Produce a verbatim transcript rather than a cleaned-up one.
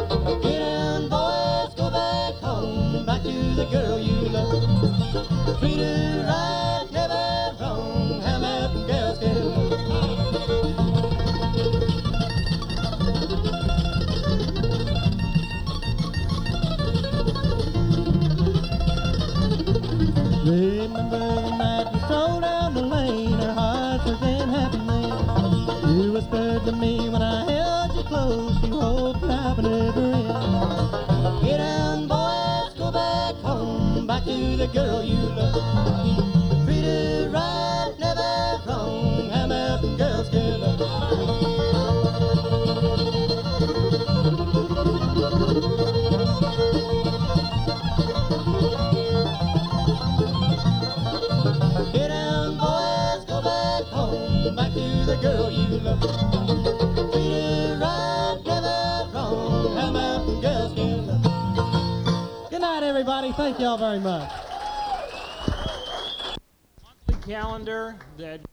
Get down, boys, go back home, back to the girl you love. Treat her right, never wrong, how mountain girls can love. Remember the night we strolled down the lane, our hearts were then happy then. You whispered to me when I held you close, you hoped life would never end. Get down, boys, go back home, back to the girl you love. Treat her right, never wrong, how mountain girls can love. Get down, boys, go back home, back to the girl you love. Treat her right, never wrong, how mountain girls can love. Good night, everybody. Thank y'all very much. Monthly calendar that